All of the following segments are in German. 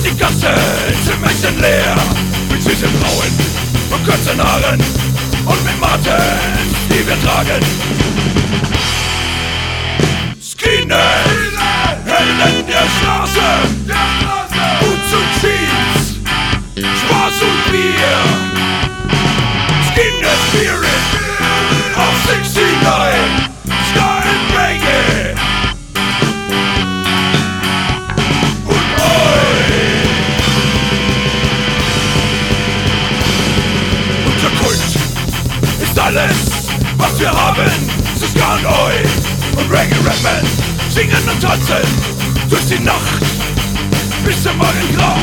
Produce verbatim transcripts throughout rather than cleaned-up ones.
die Gassen sind menschenleer, mit süßen Brauen und kurzen Haaren und mit Martens, die wir tragen. Skinheads, Helden der Straße, Boots und Jeans, Spaß und Bier. Skinhead Spirit auf sechsundneunzig, Ska and Reggae. Und euch. Unser Kult ist alles, was wir haben. Es ist Ska und euch und Reggae rappen, singen und tanzen durch die Nacht bis zum Morgengrau.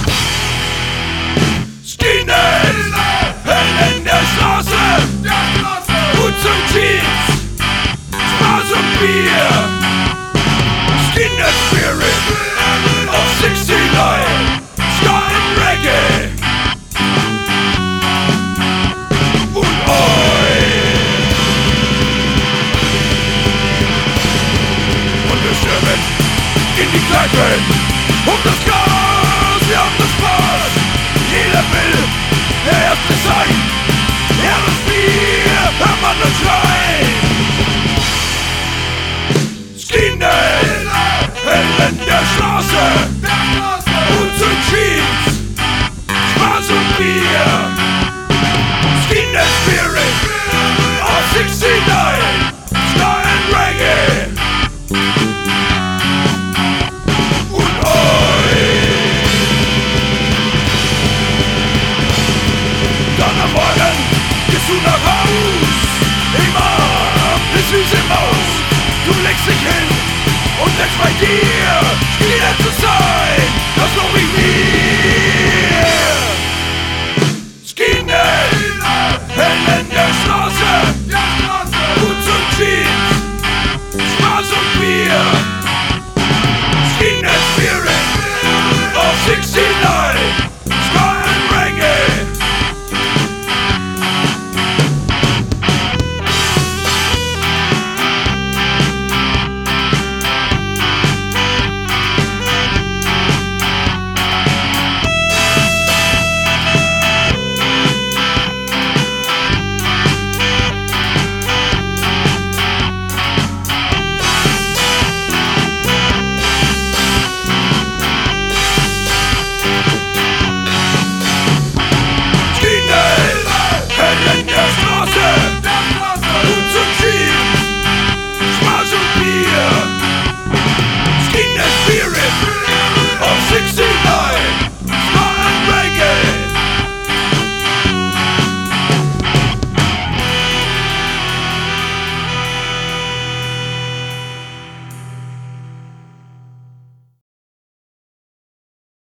Skinheads, Helden der Straße, Boots und Jeans, Spaß und Bier. Skinhead Spirit auf sechsundneunzig, Ska and Reggae. Und euch. Und wir stürmen in die Kneipen um das Chaos, wir haben das Spaß. Jeder will der Erste sein, er das Bier, hört man und schreit. Skinheads, Helden der Straße, Boots und Jeans, Spaß und Bier. Skinhead Spirit auf sechsundneunzig, Ska and Reggae. Und euch. Dann am Morgen gehst du nach Haus, immer eine süße Maus. Du legst dich hin und legst bei dir